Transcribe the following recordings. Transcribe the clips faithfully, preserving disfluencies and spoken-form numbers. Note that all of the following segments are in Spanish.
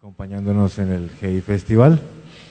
acompañándonos en el G I Festival.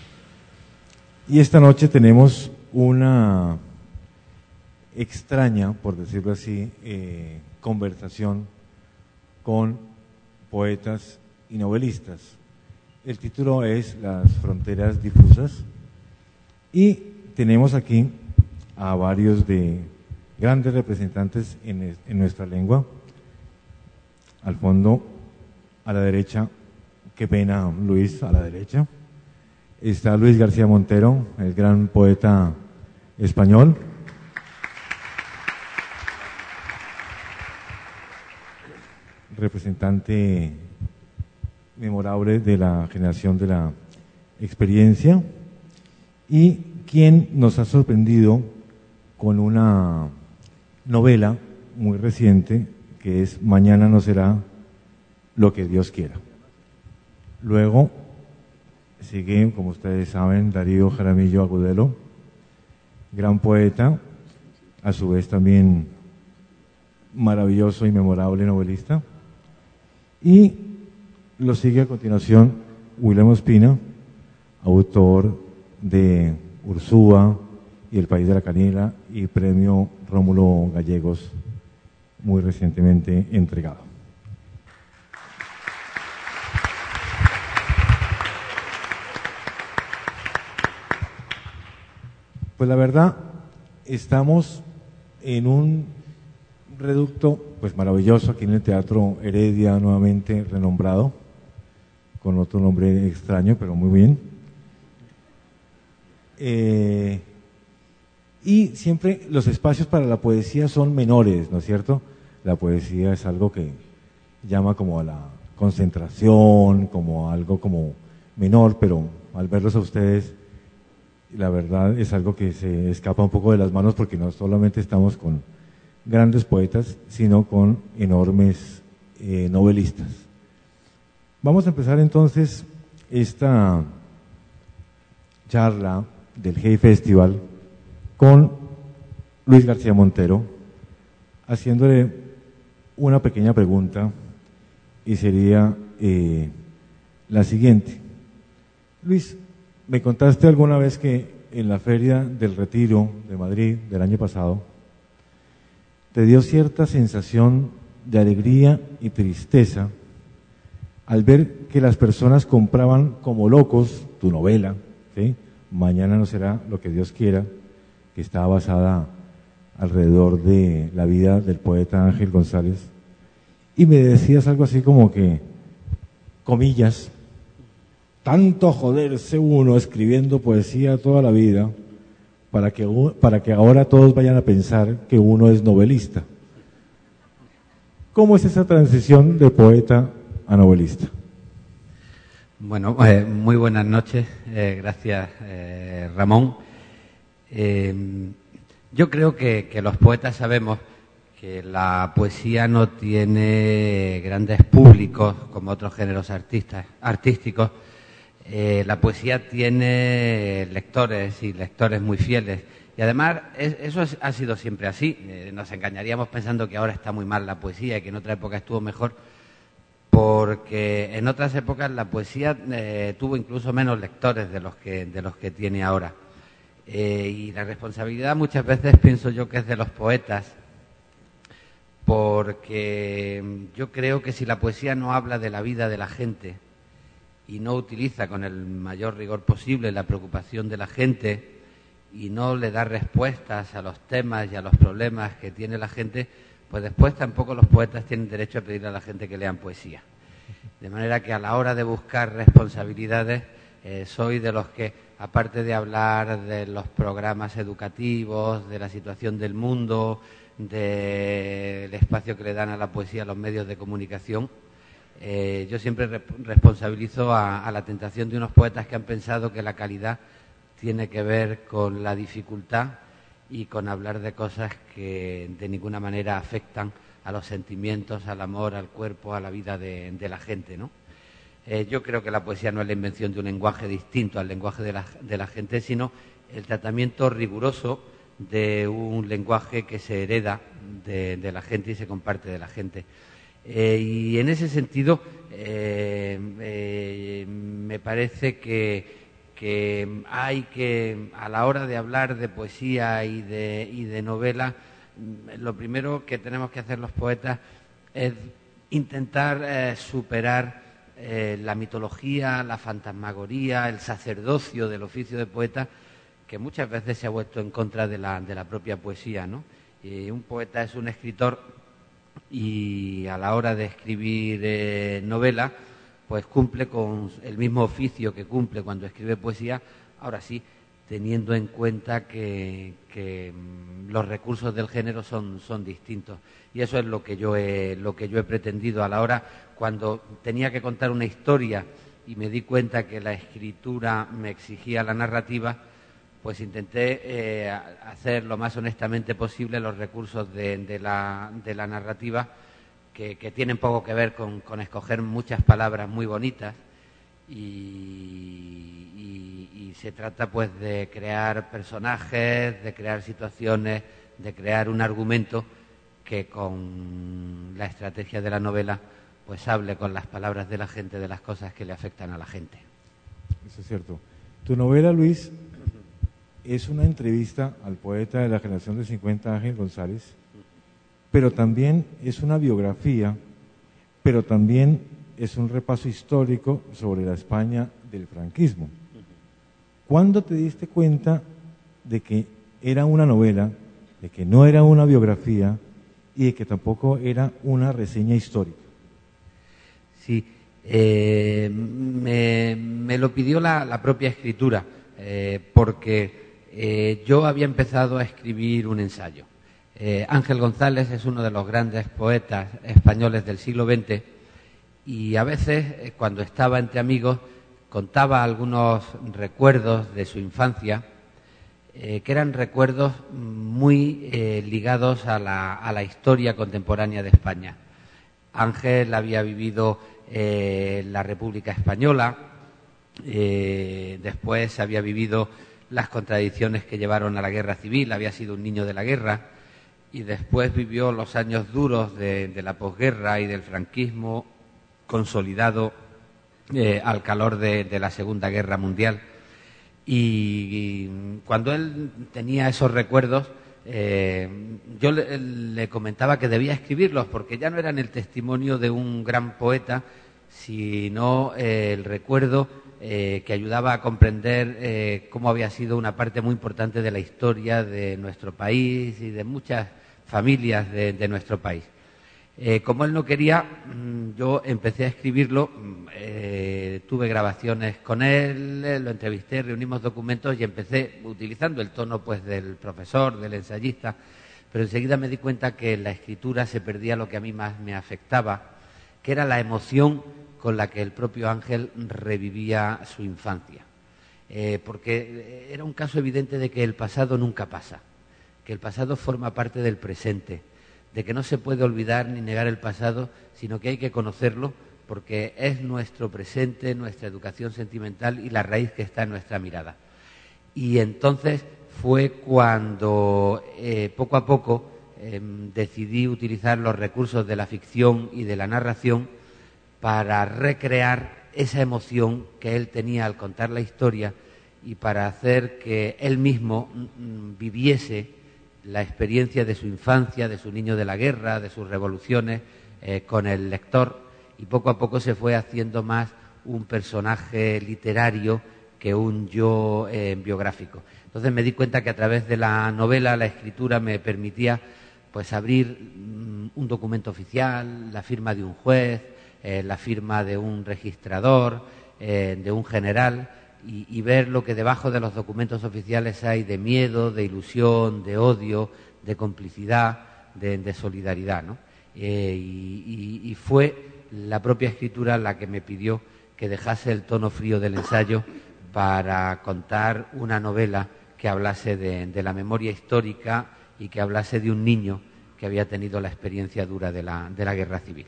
Y esta noche tenemos una extraña, por decirlo así, eh, conversación con poetas y novelistas. El título es Las fronteras difusas y tenemos aquí a varios de grandes representantes en, en nuestra lengua. Al fondo, a la derecha, qué pena Luis, a la derecha, está Luis García Montero, el gran poeta español. Representante memorable de la generación de la experiencia y quien nos ha sorprendido con una novela muy reciente que es Mañana no será lo que Dios quiera. Luego sigue, como ustedes saben, Darío Jaramillo Agudelo, gran poeta, a su vez también maravilloso y memorable novelista. Y lo sigue a continuación William Ospina, autor de Ursúa y El País de la Canela y Premio Rómulo Gallegos, muy recientemente entregado. Pues la verdad, estamos en un reducto pues maravilloso aquí en el Teatro Heredia, nuevamente renombrado, con otro nombre extraño, pero muy bien. Eh, y siempre los espacios para la poesía son menores, ¿no es cierto? La poesía es algo que llama como a la concentración, como algo como menor, pero al verlos a ustedes, la verdad es algo que se escapa un poco de las manos porque no solamente estamos con grandes poetas, sino con enormes eh, novelistas. Vamos a empezar entonces esta charla del G I Festival con Luis García Montero, haciéndole una pequeña pregunta y sería eh, la siguiente. Luis, me contaste alguna vez que en la Feria del Retiro de Madrid del año pasado te dio cierta sensación de alegría y tristeza al ver que las personas compraban como locos tu novela, ¿sí? Mañana no será lo que Dios quiera, que está basada alrededor de la vida del poeta Ángel González, y me decías algo así como que, comillas, tanto joderse uno escribiendo poesía toda la vida para que, para que ahora todos vayan a pensar que uno es novelista. ¿Cómo es esa transición de poeta a novelista? Bueno, eh, muy buenas noches, eh, gracias eh, Ramón. Eh, yo creo que, que los poetas sabemos que la poesía no tiene grandes públicos como otros géneros artistas, artísticos. Eh, la poesía tiene lectores y lectores muy fieles y además es, eso es, ha sido siempre así. Eh, nos engañaríamos pensando que ahora está muy mal la poesía y que en otra época estuvo mejor, porque en otras épocas la poesía eh, tuvo incluso menos lectores de los que, de los que tiene ahora. Eh, y la responsabilidad muchas veces pienso yo que es de los poetas, porque yo creo que si la poesía no habla de la vida de la gente y no utiliza con el mayor rigor posible la preocupación de la gente y no le da respuestas a los temas y a los problemas que tiene la gente, pues después tampoco los poetas tienen derecho a pedirle a la gente que lean poesía. De manera que a la hora de buscar responsabilidades, eh, soy de los que, aparte de hablar de los programas educativos, de la situación del mundo, del espacio que le dan a la poesía los medios de comunicación, Eh, yo siempre re responsabilizo a, a la tentación de unos poetas que han pensado que la calidad tiene que ver con la dificultad y con hablar de cosas que de ninguna manera afectan a los sentimientos, al amor, al cuerpo, a la vida de, de la gente, ¿no? Eh, yo creo que la poesía no es la invención de un lenguaje distinto al lenguaje de la, de la gente, sino el tratamiento riguroso de un lenguaje que se hereda de, de la gente y se comparte de la gente. Eh, y en ese sentido, eh, eh, me parece que, que hay que, a la hora de hablar de poesía y de, y de novela, lo primero que tenemos que hacer los poetas es intentar eh, superar eh, la mitología, la fantasmagoría, el sacerdocio del oficio de poeta, que muchas veces se ha vuelto en contra de la, de la propia poesía, ¿no? Y un poeta es un escritor y a la hora de escribir eh, novela, pues cumple con el mismo oficio que cumple cuando escribe poesía, ahora sí, teniendo en cuenta que, que los recursos del género son, son distintos. Y eso es lo que yo he, lo que yo he pretendido a la hora, cuando tenía que contar una historia y me di cuenta que la escritura me exigía la narrativa, pues intenté eh, hacer lo más honestamente posible los recursos de, de, la, de la narrativa, que, que tienen poco que ver con, con escoger muchas palabras muy bonitas, y, y, y se trata pues de crear personajes, de crear situaciones, de crear un argumento que con la estrategia de la novela pues hable con las palabras de la gente de las cosas que le afectan a la gente. Eso es cierto. Tu novela, Luis, es una entrevista al poeta de la generación del cincuenta, Ángel González, pero también es una biografía, pero también es un repaso histórico sobre la España del franquismo. ¿Cuándo te diste cuenta de que era una novela, de que no era una biografía y de que tampoco era una reseña histórica? Sí, eh, me, me lo pidió la, la propia escritura, eh, porque eh, yo había empezado a escribir un ensayo. Eh, Ángel González es uno de los grandes poetas españoles del siglo veinte y a veces, eh, cuando estaba entre amigos, contaba algunos recuerdos de su infancia, eh, que eran recuerdos muy eh, ligados a la, a la historia contemporánea de España. Ángel había vivido eh, la República Española, eh, después había vivido las contradicciones que llevaron a la guerra civil, había sido un niño de la guerra, y después vivió los años duros de, de la posguerra y del franquismo consolidado eh, al calor de, de la Segunda Guerra Mundial. Y, y cuando él tenía esos recuerdos, eh, yo le, le comentaba que debía escribirlos, porque ya no eran el testimonio de un gran poeta, sino eh, el recuerdo eh, que ayudaba a comprender eh, cómo había sido una parte muy importante de la historia de nuestro país y de muchas familias de, de nuestro país. Eh, como él no quería, yo empecé a escribirlo, eh, tuve grabaciones con él, lo entrevisté, reunimos documentos y empecé utilizando el tono pues del profesor, del ensayista, pero enseguida me di cuenta que en la escritura se perdía lo que a mí más me afectaba, que era la emoción con la que el propio Ángel revivía su infancia. Eh, porque era un caso evidente de que el pasado nunca pasa, que el pasado forma parte del presente, de que no se puede olvidar ni negar el pasado, sino que hay que conocerlo porque es nuestro presente, nuestra educación sentimental y la raíz que está en nuestra mirada. Y entonces fue cuando eh, poco a poco eh, decidí utilizar los recursos de la ficción y de la narración para recrear esa emoción que él tenía al contar la historia y para hacer que él mismo mm, viviese la experiencia de su infancia, de su niño de la guerra, de sus revoluciones, eh, con el lector, y poco a poco se fue haciendo más un personaje literario que un yo eh, biográfico. Entonces me di cuenta que a través de la novela, la escritura me permitía pues abrir mm, un documento oficial, la firma de un juez, eh, la firma de un registrador, eh, de un general, Y, y ver lo que debajo de los documentos oficiales hay de miedo, de ilusión, de odio, de complicidad, de, de solidaridad, ¿no? Eh, y, y, y fue la propia escritura la que me pidió que dejase el tono frío del ensayo para contar una novela que hablase de, de la memoria histórica y que hablase de un niño que había tenido la experiencia dura de la, de la guerra civil.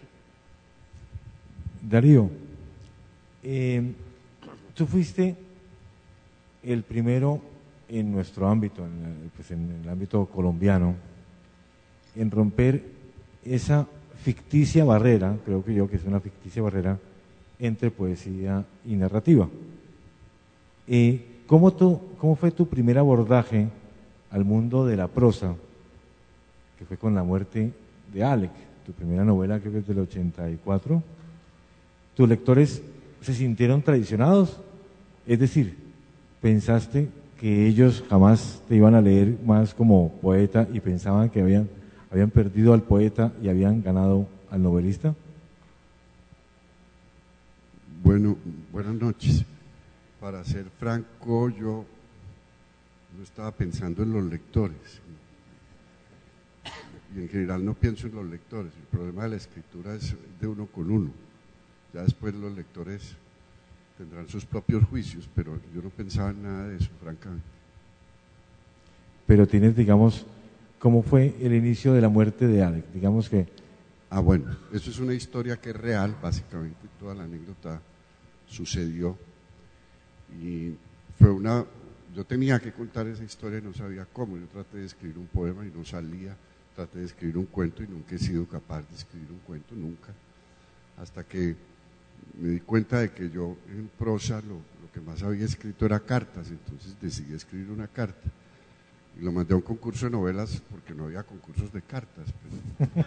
Darío, eh, tú fuiste el primero en nuestro ámbito, en el, pues en el ámbito colombiano, en romper esa ficticia barrera, creo que yo que es una ficticia barrera entre poesía y narrativa. Eh, ¿cómo, tú, ¿Cómo fue tu primer abordaje al mundo de la prosa, que fue con la muerte de Alec, tu primera novela, creo que es del ochenta y cuatro? ¿Tus lectores se sintieron traicionados? Es decir, ¿pensaste que ellos jamás te iban a leer más como poeta y pensaban que habían, habían perdido al poeta y habían ganado al novelista? Bueno, buenas noches. Para ser franco, yo no estaba pensando en los lectores. Y en general no pienso en los lectores. El problema de la escritura es de uno con uno. Ya después los lectores tendrán sus propios juicios, pero yo no pensaba en nada de eso, francamente. Pero tienes, digamos, ¿cómo fue el inicio de la muerte de Alec? Digamos que... Ah, bueno, eso es una historia que es real, básicamente, toda la anécdota sucedió. Y fue una... Yo tenía que contar esa historia y no sabía cómo. Yo traté de escribir un poema y no salía, traté de escribir un cuento y nunca he sido capaz de escribir un cuento, nunca. Hasta que me di cuenta de que yo en prosa lo, lo que más había escrito era cartas, entonces decidí escribir una carta. Y lo mandé a un concurso de novelas porque no había concursos de cartas. Pues.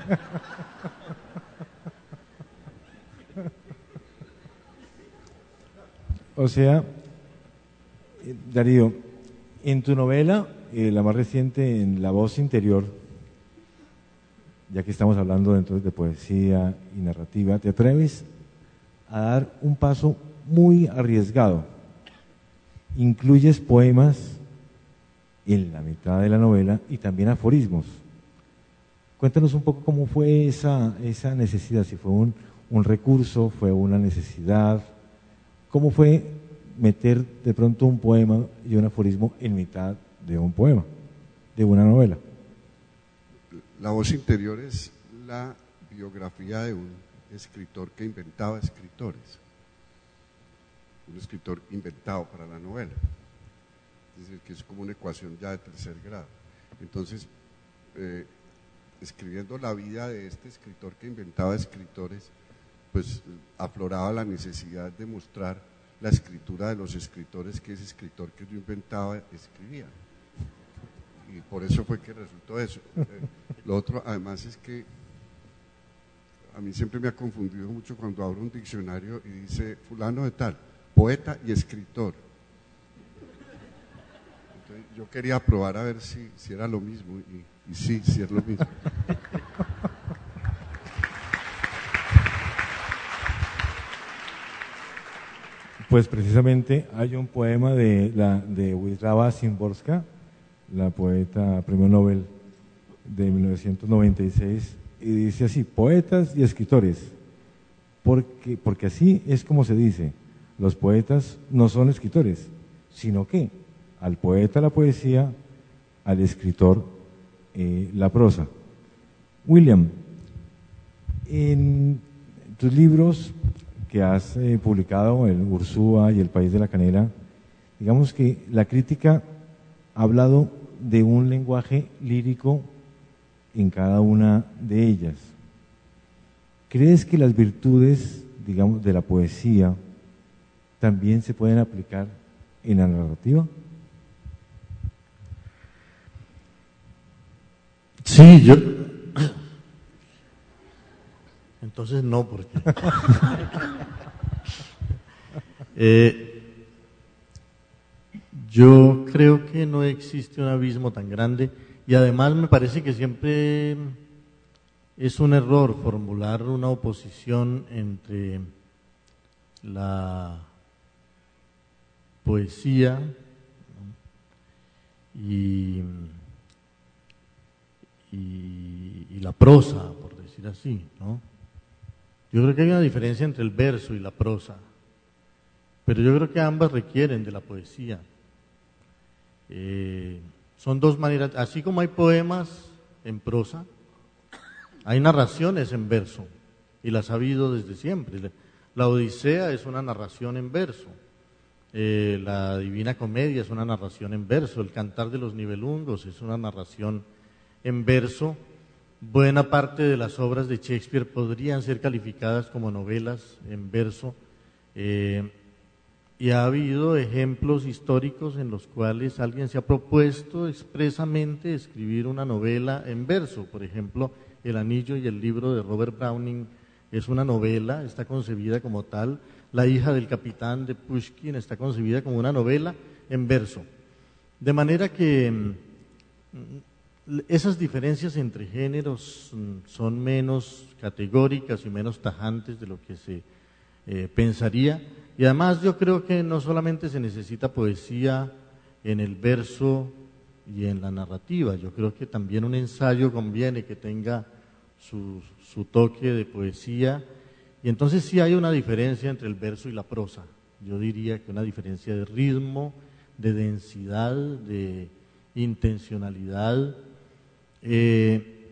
O sea, Darío, en tu novela, eh, la más reciente, en La voz interior, ya que estamos hablando entonces de poesía y narrativa, te atreves a dar un paso muy arriesgado. Incluyes poemas en la mitad de la novela y también aforismos. Cuéntanos un poco cómo fue esa, esa necesidad, si fue un, un recurso, fue una necesidad, cómo fue meter de pronto un poema y un aforismo en mitad de un poema, de una novela. La voz interior es la biografía de un escritor que inventaba escritores, un escritor inventado para la novela, es decir, que es como una ecuación ya de tercer grado. Entonces, eh, escribiendo la vida de este escritor que inventaba escritores, pues afloraba la necesidad de mostrar la escritura de los escritores que ese escritor que yo inventaba escribía. Y por eso fue que resultó eso. Eh, lo otro, además, es que a mí siempre me ha confundido mucho cuando abro un diccionario y dice fulano de tal, poeta y escritor. Entonces, yo quería probar a ver si, si era lo mismo, y, y sí, sí es lo mismo. Pues precisamente hay un poema de, la, de Wisława Szymborska, la poeta premio Nobel de mil novecientos noventa y seis, y dice así: poetas y escritores, porque, porque así es como se dice, los poetas no son escritores, sino que al poeta la poesía, al escritor eh, la prosa. William, en tus libros que has eh, publicado, el Ursúa y el País de la Canela, digamos que la crítica ha hablado de un lenguaje lírico en cada una de ellas. ¿Crees que las virtudes, digamos, de la poesía también se pueden aplicar en la narrativa? Sí, yo... Entonces no, porque... eh, yo creo que no existe un abismo tan grande y además me parece que siempre es un error formular una oposición entre la poesía, ¿no? y, y, y la prosa, por decir así, ¿no? Yo creo que hay una diferencia entre el verso y la prosa, pero yo creo que ambas requieren de la poesía. Eh, son dos maneras, así como hay poemas en prosa, hay narraciones en verso, y las ha habido desde siempre. La Odisea es una narración en verso, eh, la Divina Comedia es una narración en verso, el Cantar de los Nibelungos es una narración en verso buena parte de las obras de Shakespeare podrían ser calificadas como novelas en verso, eh, y ha habido ejemplos históricos en los cuales alguien se ha propuesto expresamente escribir una novela en verso. Por ejemplo, El Anillo y el Libro de Robert Browning es una novela, está concebida como tal. La hija del capitán de Pushkin está concebida como una novela en verso. De manera que mm, esas diferencias entre géneros mm, son menos categóricas y menos tajantes de lo que se eh, pensaría. Y además yo creo que no solamente se necesita poesía en el verso y en la narrativa, yo creo que también un ensayo conviene que tenga su, su toque de poesía, y entonces sí hay una diferencia entre el verso y la prosa. Yo diría que una diferencia de ritmo, de densidad, de intencionalidad, eh,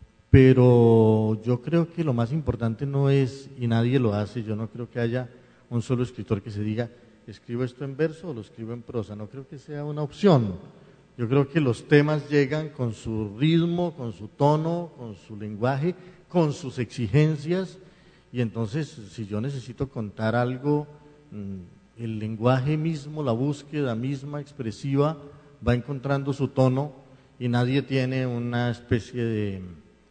pero yo creo que lo más importante no es, y nadie lo hace, yo no creo que haya un solo escritor que se diga, escribo esto en verso o lo escribo en prosa, no creo que sea una opción. Yo creo que los temas llegan con su ritmo, con su tono, con su lenguaje, con sus exigencias, y entonces si yo necesito contar algo, el lenguaje mismo, la búsqueda misma expresiva va encontrando su tono, y nadie tiene una especie de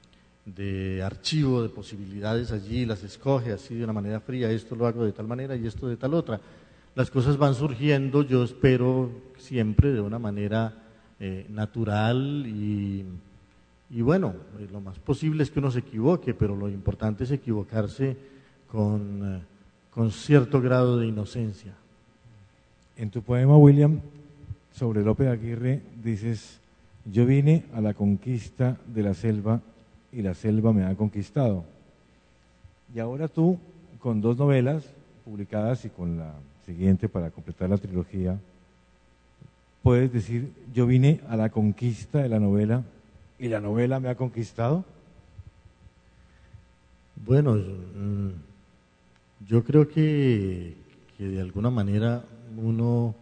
de archivo de posibilidades allí, las escoge así de una manera fría, esto lo hago de tal manera y esto de tal otra. Las cosas van surgiendo, yo espero siempre de una manera eh, natural y, y bueno, eh, lo más posible es que uno se equivoque, pero lo importante es equivocarse con, eh, con cierto grado de inocencia. En tu poema, William, sobre Lope de Aguirre, dices, yo vine a la conquista de la selva y la selva me ha conquistado. Y ahora tú, con dos novelas publicadas y con la siguiente para completar la trilogía, puedes decir, yo vine a la conquista de la novela y la novela me ha conquistado. Bueno, yo creo que, que de alguna manera uno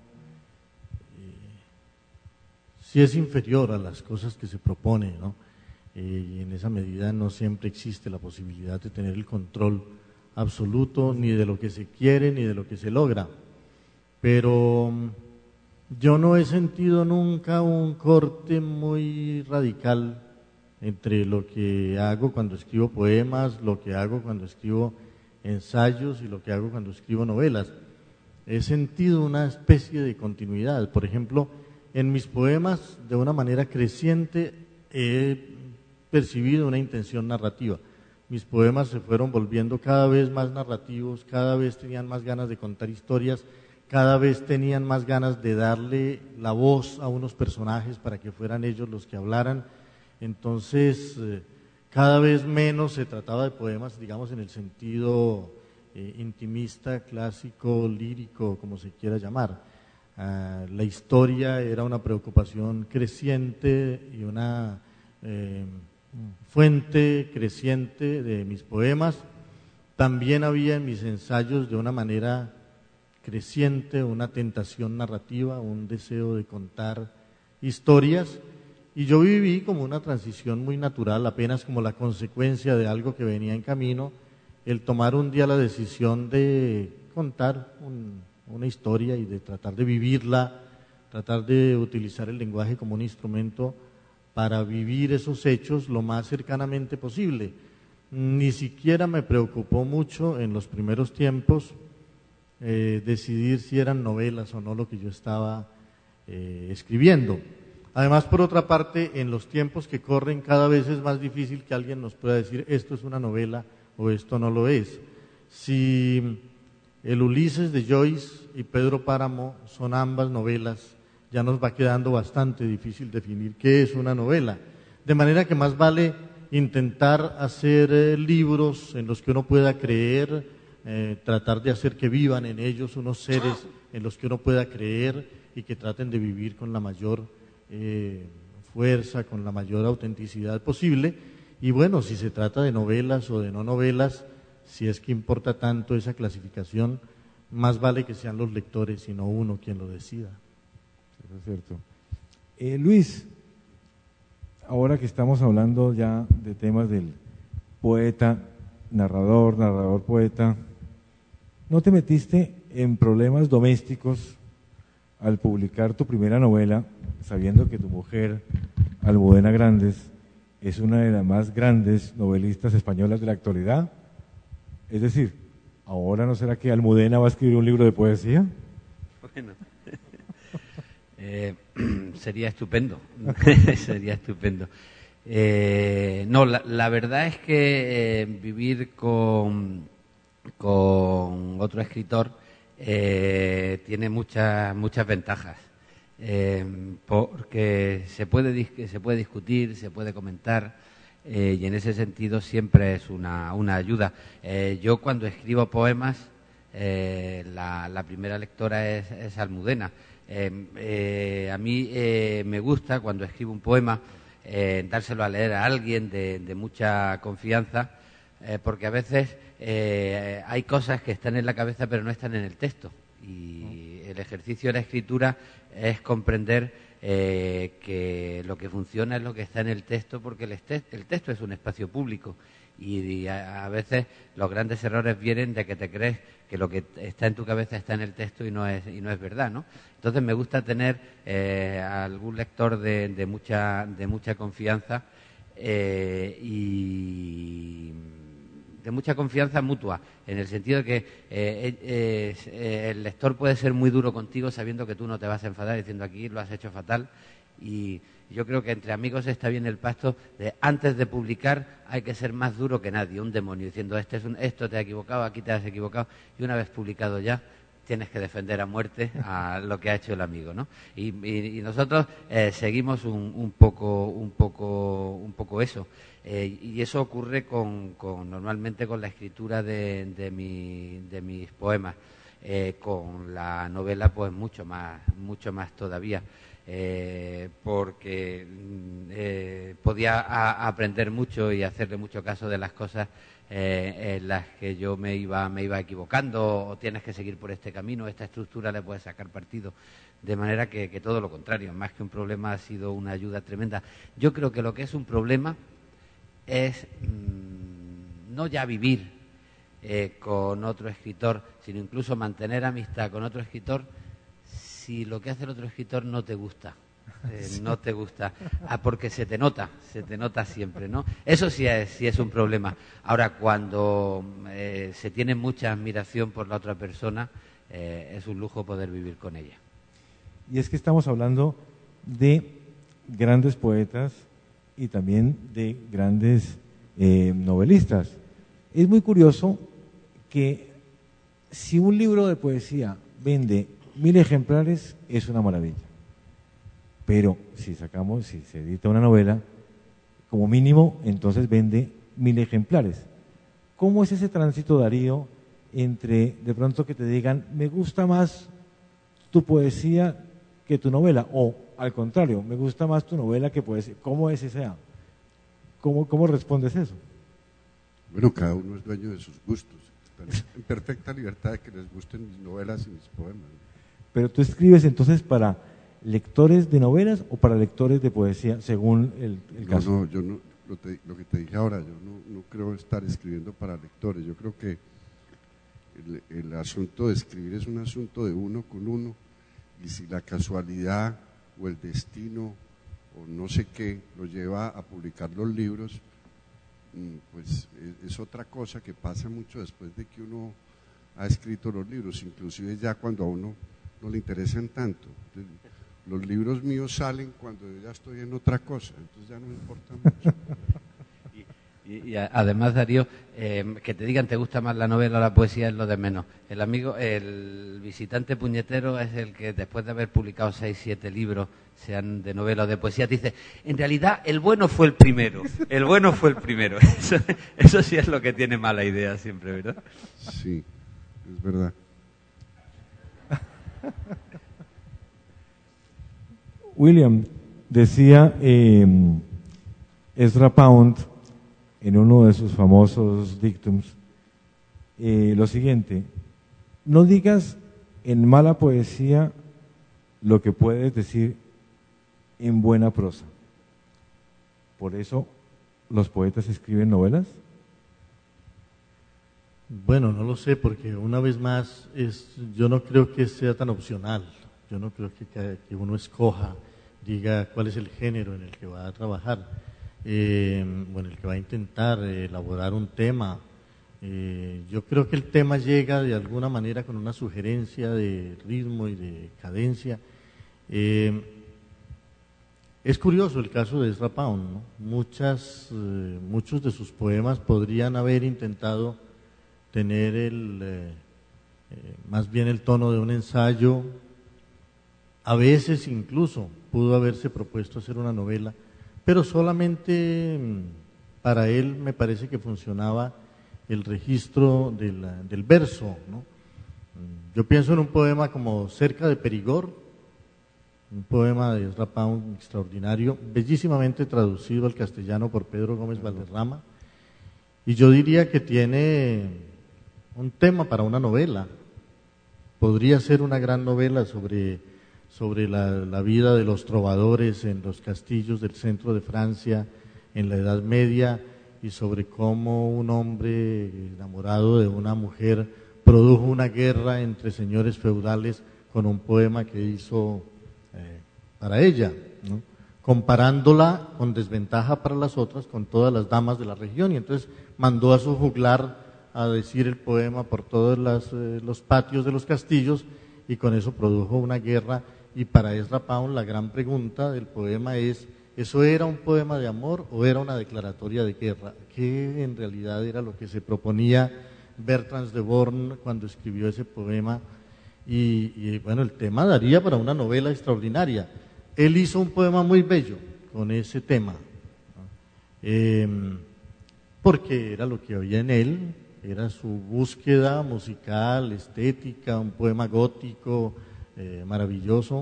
eh, sí es inferior a las cosas que se propone, ¿no? Y en esa medida no siempre existe la posibilidad de tener el control absoluto ni de lo que se quiere ni de lo que se logra. Pero yo no he sentido nunca un corte muy radical entre lo que hago cuando escribo poemas, lo que hago cuando escribo ensayos y lo que hago cuando escribo novelas. He sentido una especie de continuidad. Por ejemplo, en mis poemas, de una manera creciente, he percibido una intención narrativa. Mis poemas se fueron volviendo cada vez más narrativos, cada vez tenían más ganas de contar historias, cada vez tenían más ganas de darle la voz a unos personajes para que fueran ellos los que hablaran. Entonces, eh, cada vez menos se trataba de poemas, digamos, en el sentido eh, intimista, clásico, lírico, como se quiera llamar. Ah, la historia era una preocupación creciente y una eh, fuente creciente de mis poemas. También había en mis ensayos de una manera creciente una tentación narrativa, un deseo de contar historias, y yo viví como una transición muy natural, apenas como la consecuencia de algo que venía en camino, el tomar un día la decisión de contar un, una historia y de tratar de vivirla, tratar de utilizar el lenguaje como un instrumento para vivir esos hechos lo más cercanamente posible. Ni siquiera me preocupó mucho en los primeros tiempos eh, decidir si eran novelas o no lo que yo estaba eh, escribiendo. Además, por otra parte, en los tiempos que corren cada vez es más difícil que alguien nos pueda decir esto es una novela o esto no lo es. Si el Ulises de Joyce y Pedro Páramo son ambas novelas, ya nos va quedando bastante difícil definir qué es una novela. De manera que más vale intentar hacer eh, libros en los que uno pueda creer, eh, tratar de hacer que vivan en ellos unos seres en los que uno pueda creer y que traten de vivir con la mayor eh, fuerza, con la mayor autenticidad posible. Y bueno, si se trata de novelas o de no novelas, si es que importa tanto esa clasificación, más vale que sean los lectores y no uno quien lo decida. Eso es cierto. Eh, Luis, ahora que estamos hablando ya de temas del poeta, narrador, narrador, poeta, ¿no te metiste en problemas domésticos al publicar tu primera novela, sabiendo que tu mujer, Almudena Grandes, es una de las más grandes novelistas españolas de la actualidad? Es decir, ¿ahora no será que Almudena va a escribir un libro de poesía? Bueno, eh, sería estupendo, sería estupendo. Eh, no, la, la verdad es que eh, vivir con, con otro escritor eh, tiene muchas muchas ventajas, eh, porque se puede se puede discutir, se puede comentar, eh, y en ese sentido siempre es una, una ayuda. Eh, yo cuando escribo poemas, eh, la, la primera lectora es, es Almudena. Eh, eh, a mí eh, me gusta cuando escribo un poema eh, dárselo a leer a alguien de, de mucha confianza, eh, porque a veces eh, hay cosas que están en la cabeza pero no están en el texto, y el ejercicio de la escritura es comprender eh, que lo que funciona es lo que está en el texto, porque el, este, el texto es un espacio público, y, y a, a veces los grandes errores vienen de que te crees que lo que está en tu cabeza está en el texto y no es y no es verdad, ¿no? Entonces me gusta tener eh, algún lector de, de mucha de mucha confianza, eh, y de mucha confianza mutua, en el sentido de que eh, eh, eh, el lector puede ser muy duro contigo sabiendo que tú no te vas a enfadar diciendo aquí lo has hecho fatal, y yo creo que entre amigos está bien el pacto de antes de publicar hay que ser más duro que nadie, un demonio, diciendo este es un, esto te ha equivocado, aquí te has equivocado, y una vez publicado ya tienes que defender a muerte a lo que ha hecho el amigo, ¿no? Y, y, y nosotros eh, seguimos un, un poco, un poco, un poco eso, eh, y eso ocurre con, con normalmente con la escritura de, de, mi, de mis poemas, eh, con la novela pues mucho más, mucho más todavía. Eh, porque eh, podía a, aprender mucho y hacerle mucho caso de las cosas eh, en las que yo me iba me iba equivocando, o tienes que seguir por este camino, esta estructura le puedes sacar partido, de manera que, que todo lo contrario, más que un problema ha sido una ayuda tremenda. Yo creo que lo que es un problema es mmm, no ya vivir eh, con otro escritor, sino incluso mantener amistad con otro escritor si lo que hace el otro escritor no te gusta, eh, sí. no te gusta, ah, porque se te nota, se te nota siempre, ¿no? Eso sí es, sí es un problema. Ahora, cuando eh, se tiene mucha admiración por la otra persona, eh, es un lujo poder vivir con ella. Y es que estamos hablando de grandes poetas y también de grandes eh, novelistas. Es muy curioso que si un libro de poesía vende mil ejemplares es una maravilla, pero si sacamos, si se edita una novela, como mínimo, entonces vende mil ejemplares. ¿Cómo es ese tránsito, Darío, entre de pronto que te digan, me gusta más tu poesía que tu novela, o al contrario, me gusta más tu novela que poesía? ¿Cómo es ese? ¿Cómo, cómo respondes eso? Bueno, cada uno es dueño de sus gustos. Están en perfecta libertad de que les gusten mis novelas y mis poemas. Pero tú escribes entonces para lectores de novelas o para lectores de poesía, según el, el no, caso. No, yo no, lo, te, lo que te dije ahora, yo no, no creo estar escribiendo para lectores. Yo creo que el, el asunto de escribir es un asunto de uno con uno, y si la casualidad o el destino o no sé qué lo lleva a publicar los libros, pues es, es otra cosa que pasa mucho después de que uno ha escrito los libros, inclusive ya cuando a uno no le interesan tanto. Los libros míos salen cuando yo ya estoy en otra cosa, entonces ya no me importa mucho. Y, y, y además, Darío, eh, que te digan te gusta más la novela o la poesía es lo de menos. El amigo, el visitante puñetero es el que después de haber publicado seis, siete libros, sean de novela o de poesía, te dice, en realidad el bueno fue el primero, el bueno fue el primero. Eso, eso sí es lo que tiene mala idea siempre, ¿verdad? Sí, es verdad. William, decía eh, Ezra Pound en uno de sus famosos dictums eh, lo siguiente: no digas en mala poesía lo que puedes decir en buena prosa. ¿Por eso los poetas escriben novelas? Bueno, no lo sé, porque una vez más, es, yo no creo que sea tan opcional. Yo no creo que, que uno escoja, diga cuál es el género en el que va a trabajar, eh, o en el que va a intentar eh, elaborar un tema. Eh, yo creo que el tema llega de alguna manera con una sugerencia de ritmo y de cadencia. Eh, es curioso el caso de Ezra Pound, ¿no? Muchas, eh, muchos de sus poemas podrían haber intentado tener el, eh, eh, más bien el tono de un ensayo, a veces incluso pudo haberse propuesto hacer una novela, pero solamente mmm, para él me parece que funcionaba el registro del, del verso, ¿no? Yo pienso en un poema como Cerca de Perigord, un poema de Ezra Pound extraordinario, bellísimamente traducido al castellano por Pedro Gómez Valderrama, y yo diría que tiene un tema para una novela. Podría ser una gran novela sobre, sobre la, la vida de los trovadores en los castillos del centro de Francia en la Edad Media, y sobre cómo un hombre enamorado de una mujer produjo una guerra entre señores feudales con un poema que hizo eh, para ella, ¿no? Comparándola con desventaja para las otras con todas las damas de la región, y entonces mandó a su juglar a decir el poema por todos las, eh, los patios de los castillos, y con eso produjo una guerra. Y para Ezra Pound la gran pregunta del poema es: ¿eso era un poema de amor o era una declaratoria de guerra? ¿Qué en realidad era lo que se proponía Bertrand de Born cuando escribió ese poema? Y, y bueno, el tema daría para una novela extraordinaria. Él hizo un poema muy bello con ese tema, ¿no? eh, porque era lo que había en él, era su búsqueda musical, estética, un poema gótico eh, maravilloso.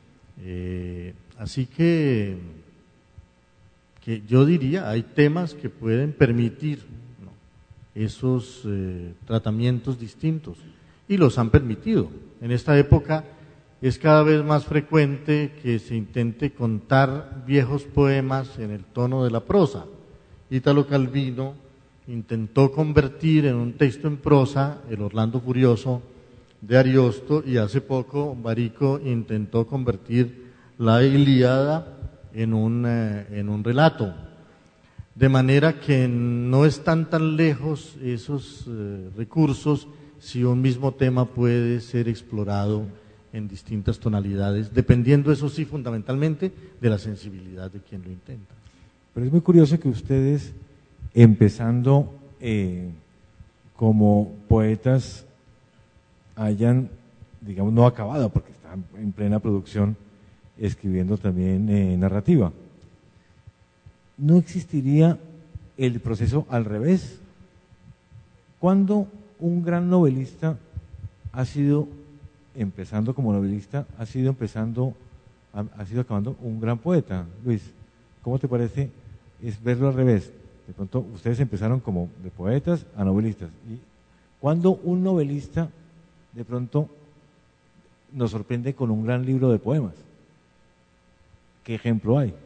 Eh, así que, que yo diría, hay temas que pueden permitir, ¿no?, esos eh, tratamientos distintos, y los han permitido. En esta época es cada vez más frecuente que se intente contar viejos poemas en el tono de la prosa. Italo Calvino intentó convertir en un texto en prosa el Orlando Furioso de Ariosto, y hace poco Barico intentó convertir la Ilíada en un, eh, en un relato. De manera que no están tan lejos esos eh, recursos si un mismo tema puede ser explorado en distintas tonalidades, dependiendo, eso sí, fundamentalmente de la sensibilidad de quien lo intenta. Pero es muy curioso que ustedes, empezando eh, como poetas, hayan, digamos, no acabado, porque están en plena producción, escribiendo también eh, narrativa. ¿No existiría el proceso al revés? Cuando un gran novelista ha sido, empezando como novelista, ha sido empezando, ha, ha sido acabando un gran poeta? Luis, ¿cómo te parece es verlo al revés? De pronto ustedes empezaron como de poetas a novelistas, y cuando un novelista de pronto nos sorprende con un gran libro de poemas, ¿qué ejemplo hay?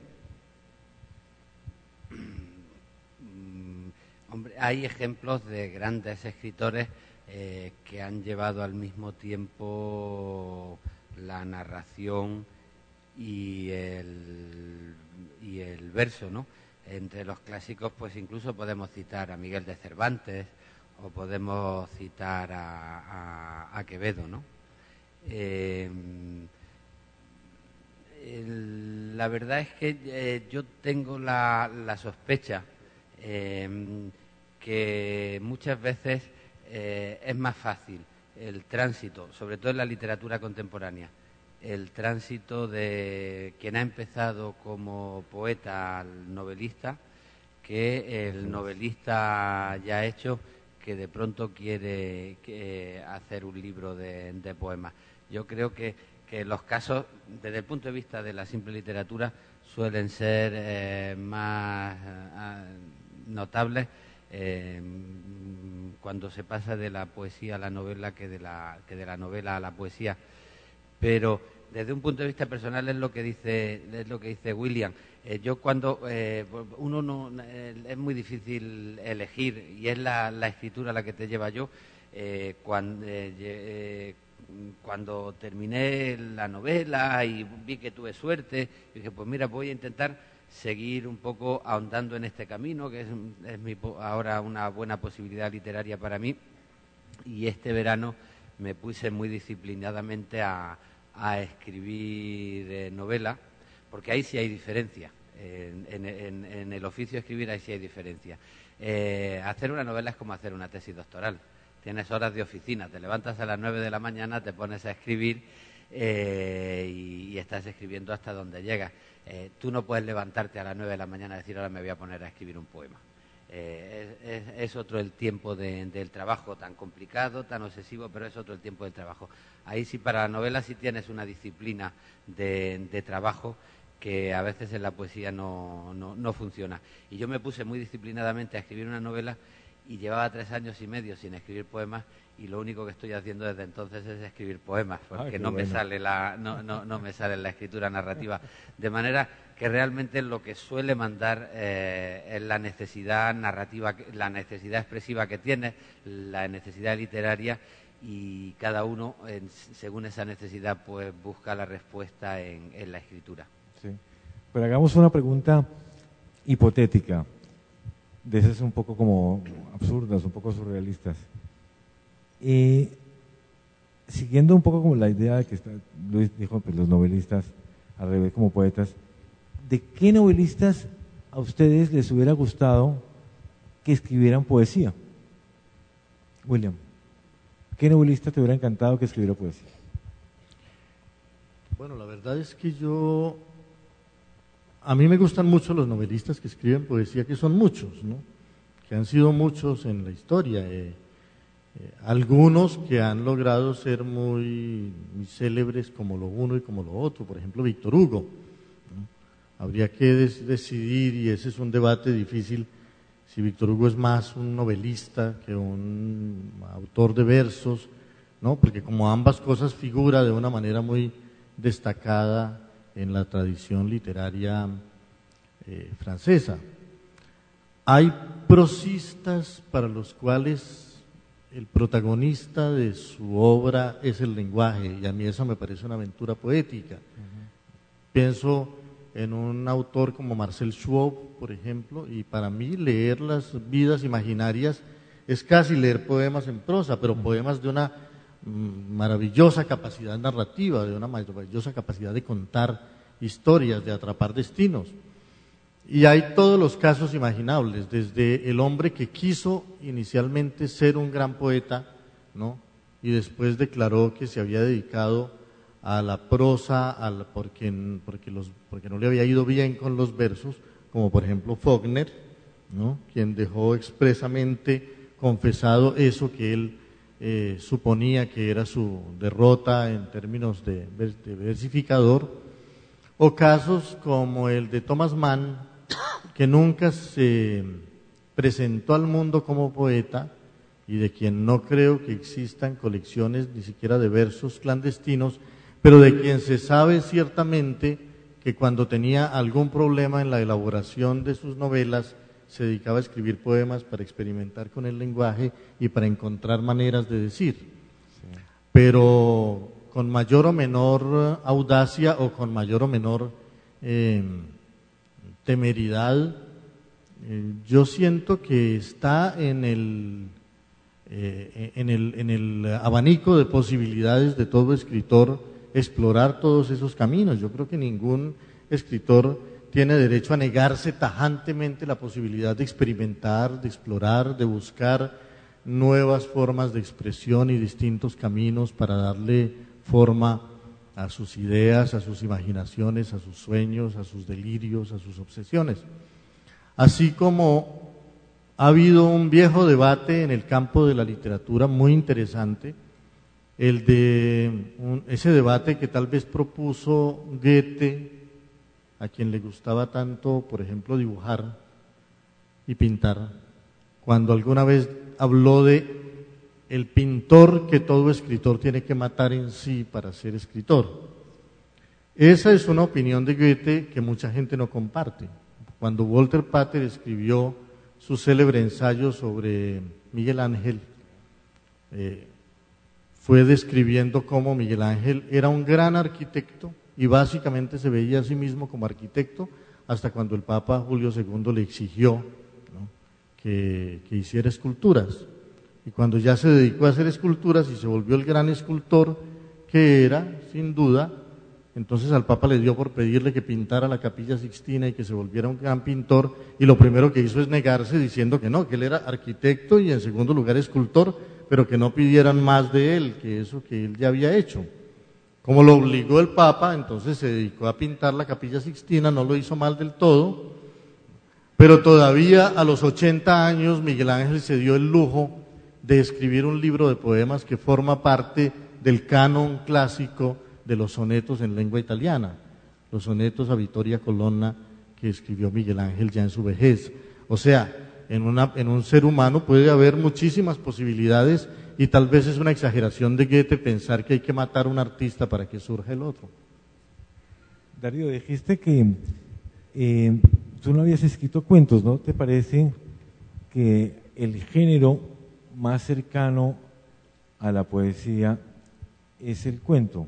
Hombre, hay ejemplos de grandes escritores eh, que han llevado al mismo tiempo la narración y el, y el verso, ¿no? Entre los clásicos, pues incluso podemos citar a Miguel de Cervantes, o podemos citar a, a, a Quevedo, ¿no? Eh, el, la verdad es que eh, yo tengo la, la sospecha eh, que muchas veces eh, es más fácil el tránsito, sobre todo en la literatura contemporánea, el tránsito de quien ha empezado como poeta al novelista, que el novelista ya hecho que de pronto quiere que hacer un libro de, de poemas. Yo creo que, que los casos, desde el punto de vista de la simple literatura, suelen ser eh, más eh, notables eh, cuando se pasa de la poesía a la novela que de la, que de la novela a la poesía. Pero desde un punto de vista personal es lo que dice, es lo que dice William. Eh, yo cuando eh, uno no eh, es muy difícil elegir y es la, la escritura la que te lleva yo. Eh, cuando, eh, eh, cuando terminé la novela y vi que tuve suerte, dije, pues mira, voy a intentar seguir un poco ahondando en este camino, que es, es mi, ahora una buena posibilidad literaria para mí. Y este verano me puse muy disciplinadamente a, a escribir eh, novela, porque ahí sí hay diferencia. En, en, en, en el oficio de escribir ahí sí hay diferencia. Eh, hacer una novela es como hacer una tesis doctoral. Tienes horas de oficina, te levantas a las nueve de la mañana, te pones a escribir eh, y, y estás escribiendo hasta donde llegas. Eh, tú no puedes levantarte a las nueve de la mañana y decir, ahora me voy a poner a escribir un poema. Eh, es, es, es otro el tiempo de, del trabajo, tan complicado, tan obsesivo, pero es otro el tiempo del trabajo. Ahí sí, para la novela sí tienes una disciplina de, de trabajo que a veces en la poesía no, no, no funciona. Y yo me puse muy disciplinadamente a escribir una novela y llevaba tres años y medio sin escribir poemas, y lo único que estoy haciendo desde entonces es escribir poemas, porque ah, no bueno. me sale la no, no, no me sale la escritura narrativa, de manera que realmente lo que suele mandar eh, es la necesidad narrativa, la necesidad expresiva que tiene, la necesidad literaria, y cada uno, en, según esa necesidad, pues busca la respuesta en, en la escritura. Sí. Pero hagamos una pregunta hipotética, de esas un poco como absurdas, un poco surrealistas. Y siguiendo un poco como la idea de que está, Luis dijo, pues los novelistas al revés como poetas, ¿de qué novelistas a ustedes les hubiera gustado que escribieran poesía? William, ¿qué novelista te hubiera encantado que escribiera poesía? Bueno, la verdad es que yo, a mí me gustan mucho los novelistas que escriben poesía, que son muchos, ¿no? Que han sido muchos en la historia. Eh, eh, algunos que han logrado ser muy, muy célebres como lo uno y como lo otro, por ejemplo Víctor Hugo, ¿no? Habría que des- decidir, y ese es un debate difícil, si Víctor Hugo es más un novelista que un autor de versos, ¿no? Porque como ambas cosas figura de una manera muy destacada en la tradición literaria eh, francesa. Hay prosistas para los cuales el protagonista de su obra es el lenguaje, y a mí eso me parece una aventura poética. Uh-huh. Pienso en un autor como Marcel Schwob, por ejemplo, y para mí leer las vidas imaginarias es casi leer poemas en prosa, pero uh-huh. poemas de una mm, maravillosa capacidad narrativa, de una maravillosa capacidad de contar historias, de atrapar destinos. Y hay todos los casos imaginables, desde el hombre que quiso inicialmente ser un gran poeta, ¿no? Y después declaró que se había dedicado a la prosa, a la, porque, porque, los, porque no le había ido bien con los versos, como por ejemplo Faulkner, ¿no? Quien dejó expresamente confesado eso que él eh, suponía que era su derrota en términos de, de versificador, o casos como el de Thomas Mann, que nunca se presentó al mundo como poeta y de quien no creo que existan colecciones ni siquiera de versos clandestinos, pero de quien se sabe ciertamente que cuando tenía algún problema en la elaboración de sus novelas se dedicaba a escribir poemas para experimentar con el lenguaje y para encontrar maneras de decir. Sí. Pero con mayor o menor audacia o con mayor o menor eh, temeridad, eh, yo siento que está en el, eh, en el, en el abanico de posibilidades de todo escritor explorar todos esos caminos. Yo creo que ningún escritor tiene derecho a negarse tajantemente la posibilidad de experimentar, de explorar, de buscar nuevas formas de expresión y distintos caminos para darle forma a sus ideas, a sus imaginaciones, a sus sueños, a sus delirios, a sus obsesiones. Así como ha habido un viejo debate en el campo de la literatura muy interesante, el de un, ese debate que tal vez propuso Goethe, a quien le gustaba tanto, por ejemplo, dibujar y pintar, cuando alguna vez habló de el pintor que todo escritor tiene que matar en sí para ser escritor. Esa es una opinión de Goethe que mucha gente no comparte. Cuando Walter Pater escribió su célebre ensayo sobre Miguel Ángel, eh, fue describiendo cómo Miguel Ángel era un gran arquitecto y básicamente se veía a sí mismo como arquitecto hasta cuando el Papa Julio segundo le exigió, ¿no?, que, que hiciera esculturas. Y cuando ya se dedicó a hacer esculturas y se volvió el gran escultor que era, sin duda, entonces al Papa le dio por pedirle que pintara la Capilla Sixtina y que se volviera un gran pintor, y lo primero que hizo es negarse diciendo que no, que él era arquitecto y en segundo lugar escultor, pero que no pidieran más de él, que eso que él ya había hecho. Como lo obligó el Papa, entonces se dedicó a pintar la Capilla Sixtina, no lo hizo mal del todo, pero todavía a los ochenta años Miguel Ángel se dio el lujo de escribir un libro de poemas que forma parte del canon clásico de los sonetos en lengua italiana, los sonetos a Vittoria Colonna que escribió Miguel Ángel ya en su vejez. O sea, en, una, en un ser humano puede haber muchísimas posibilidades y tal vez es una exageración de Goethe pensar que hay que matar a un artista para que surja el otro. Darío, dijiste que eh, tú no habías escrito cuentos, ¿no? ¿Te parece que el género más cercano a la poesía es el cuento?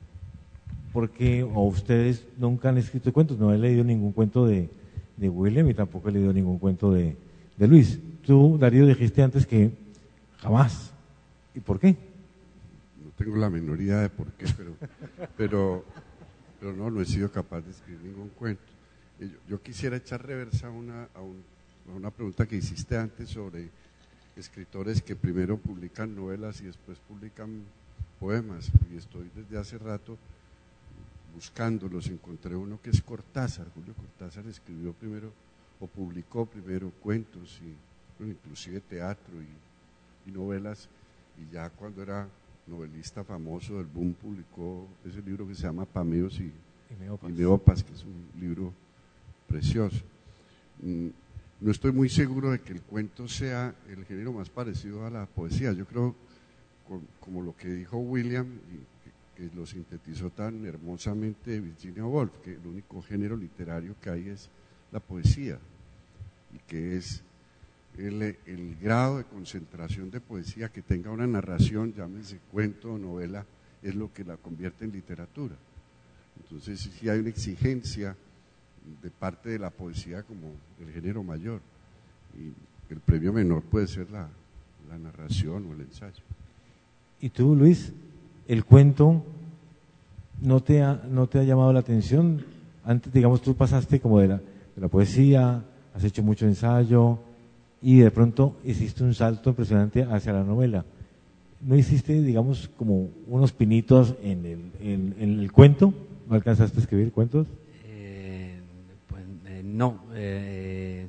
Porque o ustedes nunca han escrito cuentos, no he leído ningún cuento de, de William y tampoco he leído ningún cuento de, de Luis. Tú, Darío, dijiste antes que jamás. ¿Y por qué? No tengo la menor idea de por qué, pero, pero, pero no, no he sido capaz de escribir ningún cuento. Yo, yo quisiera echar reversa a una, a, un, a una pregunta que hiciste antes sobre escritores que primero publican novelas y después publican poemas, y estoy desde hace rato buscándolos. Encontré uno que es Cortázar. Julio Cortázar escribió primero o publicó primero cuentos y bueno, inclusive teatro y, y novelas, y ya cuando era novelista famoso del boom publicó ese libro que se llama Pameos y, y Meopas. y Meopas, que es un libro precioso. Mm, no estoy muy seguro de que el cuento sea el género más parecido a la poesía. Yo creo, como lo que dijo William, que lo sintetizó tan hermosamente Virginia Woolf, que el único género literario que hay es la poesía, y que es el, el grado de concentración de poesía que tenga una narración, llámese cuento o novela, es lo que la convierte en literatura. Entonces sí hay una exigencia de parte de la poesía como el género mayor, y el premio menor puede ser la, la narración o el ensayo. ¿Y tú, Luis, el cuento no te ha, no te ha llamado la atención? Antes, digamos, tú pasaste como de la, de la poesía, has hecho mucho ensayo y de pronto hiciste un salto impresionante hacia la novela. ¿No hiciste, digamos, como unos pinitos en el, en, en el cuento? ¿No alcanzaste a escribir cuentos? Eh, pues eh, no. Eh,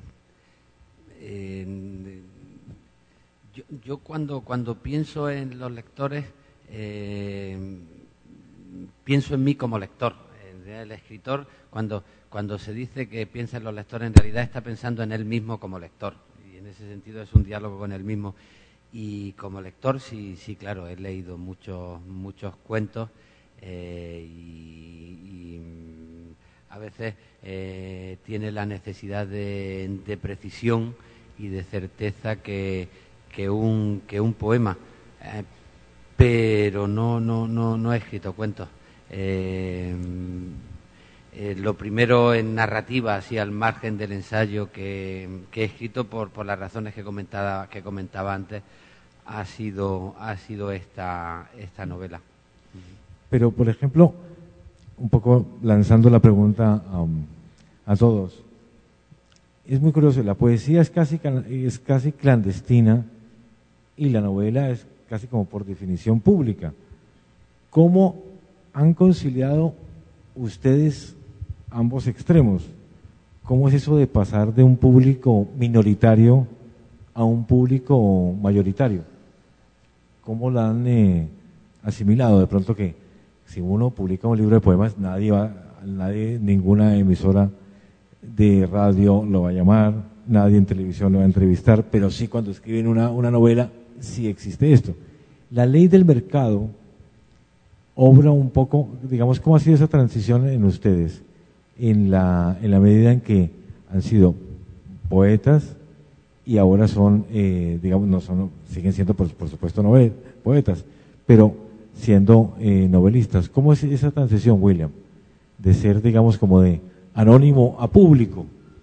eh, yo, yo cuando, cuando pienso en los lectores, eh, pienso en mí como lector. El escritor, cuando, cuando se dice que piensa en los lectores, en realidad está pensando en él mismo como lector. Y en ese sentido es un diálogo con él mismo. Y como lector, sí, sí, claro, he leído muchos, muchos cuentos eh, y, y a veces eh, tiene la necesidad de, de precisión y de certeza que, que, un, que un poema. Eh, pero no, no, no, no he escrito cuentos. Eh, eh, lo primero en narrativa, así al margen del ensayo que, que he escrito por, por las razones que comentaba, que comentaba antes, ha sido, ha sido esta, esta novela. Pero, por ejemplo, un poco lanzando la pregunta um, a todos, es muy curioso, la poesía es casi, es casi clandestina y la novela es casi como por definición pública. ¿Cómo han conciliado ustedes ambos extremos? ¿Cómo es eso de pasar de un público minoritario a un público mayoritario? ¿Cómo la han eh, asimilado? De pronto que si uno publica un libro de poemas, nadie va, nadie, ninguna emisora de radio lo va a llamar, nadie en televisión lo va a entrevistar, pero sí cuando escriben una, una novela, sí existe esto. La ley del mercado obra un poco, digamos, ¿cómo ha sido esa transición en ustedes? En la, en la medida en que han sido poetas y ahora son, eh, digamos, no son, siguen siendo por, por supuesto novel, poetas, pero siendo eh, novelistas. ¿Cómo es esa transición, William? De ser, digamos, como de anónimo a público.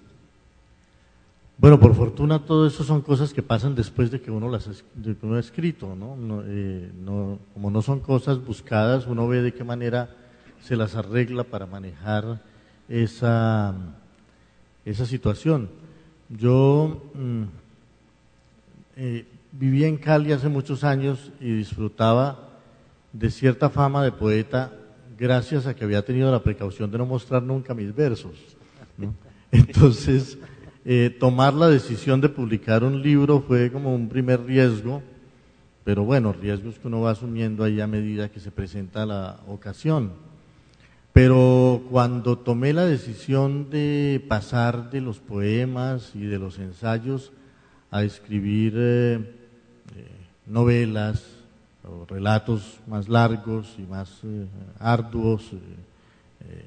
Bueno, por fortuna todo eso son cosas que pasan después de que uno las de que uno ha escrito, ¿no? No, eh, no, como no son cosas buscadas, uno ve de qué manera se las arregla para manejar esa, esa situación. Yo mm, eh, vivía en Cali hace muchos años y disfrutaba de cierta fama de poeta gracias a que había tenido la precaución de no mostrar nunca mis versos, ¿no? Entonces, eh, tomar la decisión de publicar un libro fue como un primer riesgo, pero bueno, riesgos que uno va asumiendo ahí a medida que se presenta la ocasión. Pero cuando tomé la decisión de pasar de los poemas y de los ensayos a escribir eh, eh, novelas o relatos más largos y más eh, arduos eh, eh,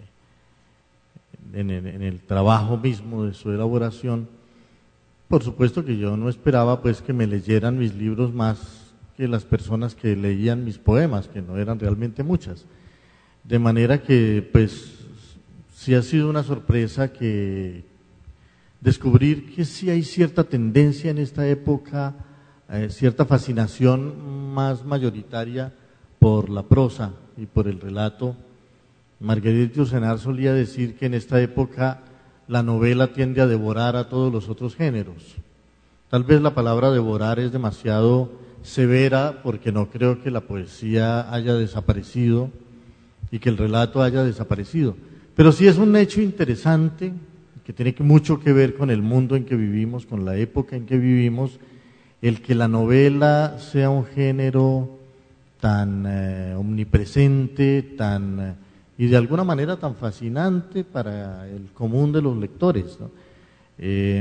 en, en, en el trabajo mismo de su elaboración, por supuesto que yo no esperaba pues que me leyeran mis libros más que las personas que leían mis poemas, que no eran realmente muchas. De manera que, pues, sí ha sido una sorpresa que descubrir que sí hay cierta tendencia en esta época, eh, cierta fascinación más mayoritaria por la prosa y por el relato. Marguerite Yourcenar solía decir que en esta época la novela tiende a devorar a todos los otros géneros. Tal vez la palabra devorar es demasiado severa porque no creo que la poesía haya desaparecido y que el relato haya desaparecido. Pero sí es un hecho interesante que tiene mucho que ver con el mundo en que vivimos, con la época en que vivimos, el que la novela sea un género tan eh, omnipresente, tan eh, y de alguna manera tan fascinante para el común de los lectores, ¿no? Eh,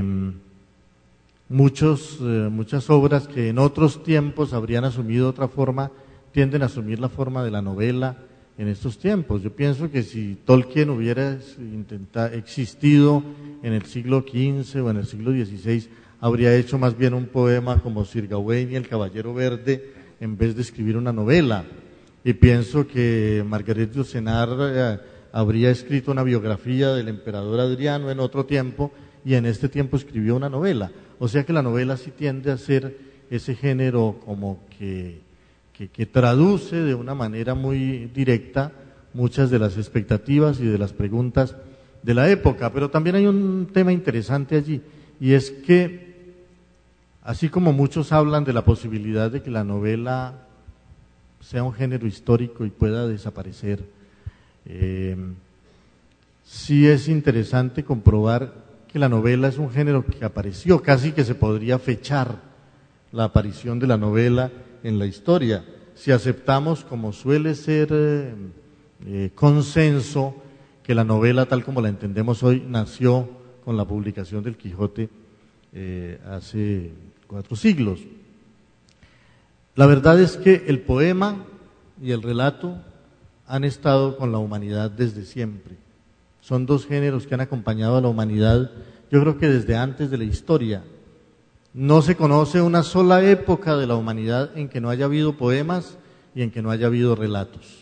muchos, eh, muchas obras que en otros tiempos habrían asumido otra forma, tienden a asumir la forma de la novela en estos tiempos. Yo pienso que si Tolkien hubiera intentado, existido en el siglo quince o en el siglo dieciséis, habría hecho más bien un poema como Sir Gawain y el Caballero Verde en vez de escribir una novela. Y pienso que Marguerite Yourcenar eh, habría escrito una biografía del emperador Adriano en otro tiempo y en este tiempo escribió una novela. O sea que la novela sí tiende a ser ese género como que Que, que traduce de una manera muy directa muchas de las expectativas y de las preguntas de la época. Pero también hay un tema interesante allí, y es que, así como muchos hablan de la posibilidad de que la novela sea un género histórico y pueda desaparecer, eh, sí es interesante comprobar que la novela es un género que apareció, casi que se podría fechar la aparición de la novela en la historia, si aceptamos, como suele ser eh, eh, consenso, que la novela tal como la entendemos hoy nació con la publicación del Quijote eh, hace cuatro siglos. La verdad es que el poema y el relato han estado con la humanidad desde siempre. Son dos géneros que han acompañado a la humanidad, yo creo que desde antes de la historia. No se conoce una sola época de la humanidad en que no haya habido poemas y en que no haya habido relatos.